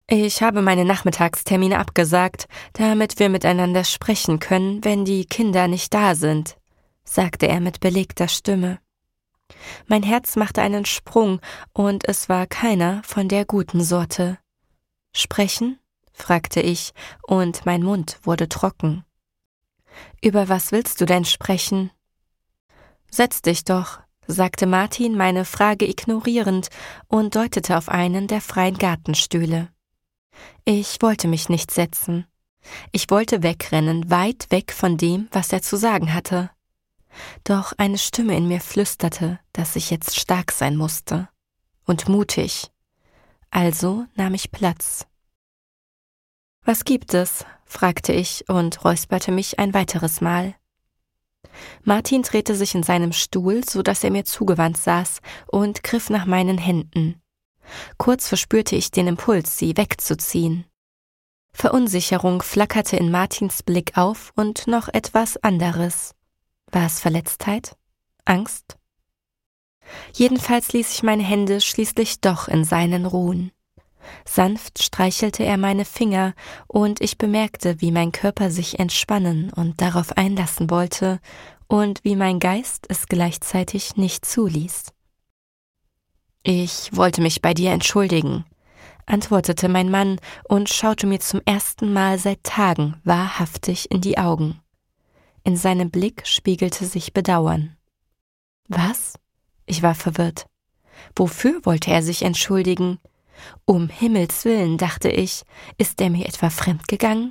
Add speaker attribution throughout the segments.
Speaker 1: Ich habe meine Nachmittagstermine abgesagt, damit wir miteinander sprechen können, wenn die Kinder nicht da sind, sagte er mit belegter Stimme. Mein Herz machte einen Sprung, und es war keiner von der guten Sorte. »Sprechen?« fragte ich, und mein Mund wurde trocken. »Über was willst du denn sprechen?« »Setz dich doch«, sagte Martin meine Frage ignorierend und deutete auf einen der freien Gartenstühle. Ich wollte mich nicht setzen. Ich wollte wegrennen, weit weg von dem, was er zu sagen hatte. Doch eine Stimme in mir flüsterte, dass ich jetzt stark sein musste. Und mutig. Also nahm ich Platz. »Was gibt es?« fragte ich und räusperte mich ein weiteres Mal. Martin drehte sich in seinem Stuhl, so dass er mir zugewandt saß, und griff nach meinen Händen. Kurz verspürte ich den Impuls, sie wegzuziehen. Verunsicherung flackerte in Martins Blick auf und noch etwas anderes. War es Verletztheit? Angst? Jedenfalls ließ ich meine Hände schließlich doch in seinen ruhen. Sanft streichelte er meine Finger, und ich bemerkte, wie mein Körper sich entspannen und darauf einlassen wollte und wie mein Geist es gleichzeitig nicht zuließ. »Ich wollte mich bei dir entschuldigen«, antwortete mein Mann und schaute mir zum ersten Mal seit Tagen wahrhaftig in die Augen. In seinem Blick spiegelte sich Bedauern. »Was?« Ich war verwirrt. Wofür wollte er sich entschuldigen? Um Himmels willen, dachte ich, ist er mir etwa fremdgegangen?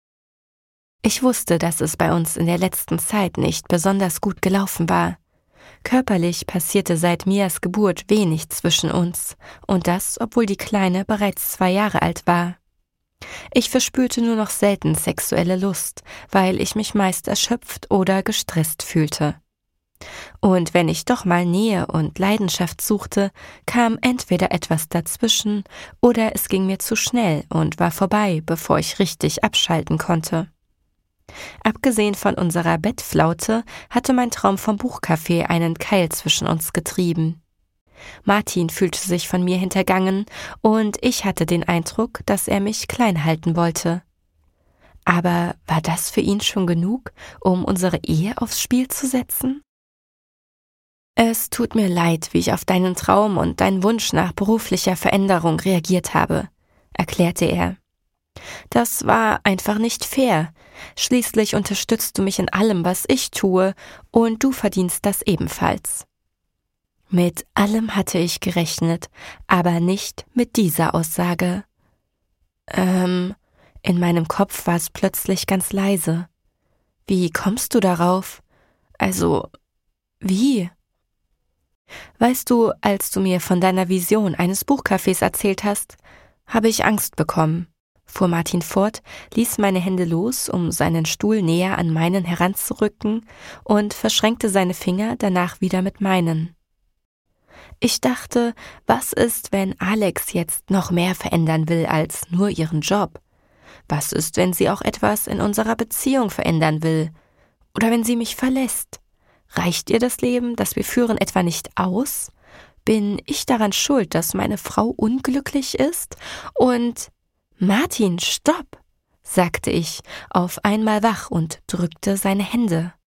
Speaker 1: Ich wusste, dass es bei uns in der letzten Zeit nicht besonders gut gelaufen war. Körperlich passierte seit Mias Geburt wenig zwischen uns, und das, obwohl die Kleine bereits 2 Jahre alt war. Ich verspürte nur noch selten sexuelle Lust, weil ich mich meist erschöpft oder gestresst fühlte. Und wenn ich doch mal Nähe und Leidenschaft suchte, kam entweder etwas dazwischen oder es ging mir zu schnell und war vorbei, bevor ich richtig abschalten konnte. Abgesehen von unserer Bettflaute hatte mein Traum vom Buchcafé einen Keil zwischen uns getrieben. Martin fühlte sich von mir hintergangen und ich hatte den Eindruck, dass er mich klein halten wollte. Aber war das für ihn schon genug, um unsere Ehe aufs Spiel zu setzen? »Es tut mir leid, wie ich auf deinen Traum und deinen Wunsch nach beruflicher Veränderung reagiert habe«, erklärte er. »Das war einfach nicht fair. Schließlich unterstützt du mich in allem, was ich tue, und du verdienst das ebenfalls.« Mit allem hatte ich gerechnet, aber nicht mit dieser Aussage. In meinem Kopf war es plötzlich ganz leise. »Wie kommst du darauf? Also, wie?« »Weißt du, als du mir von deiner Vision eines Buchcafés erzählt hast, habe ich Angst bekommen«, fuhr Martin fort, ließ meine Hände los, um seinen Stuhl näher an meinen heranzurücken, und verschränkte seine Finger danach wieder mit meinen. Ich dachte, was ist, wenn Alex jetzt noch mehr verändern will als nur ihren Job? Was ist, wenn sie auch etwas in unserer Beziehung verändern will? Oder wenn sie mich verlässt? Reicht ihr das Leben, das wir führen, etwa nicht aus? Bin ich daran schuld, dass meine Frau unglücklich ist? Und »Martin, stopp«, sagte ich, auf einmal wach und drückte seine Hände.